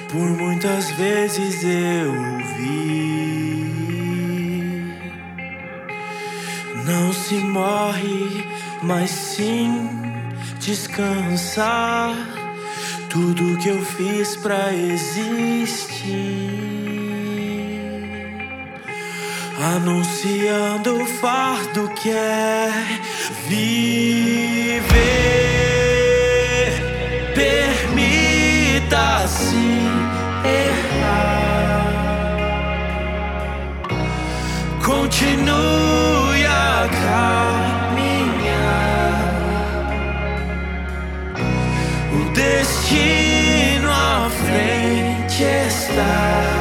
Por muitas vezes eu ouvi: não se morre, mas sim descansar. Tudo que eu fiz pra existir, anunciando o fardo que é viver. Permita-se errar, continue a caminhar. O destino à frente está.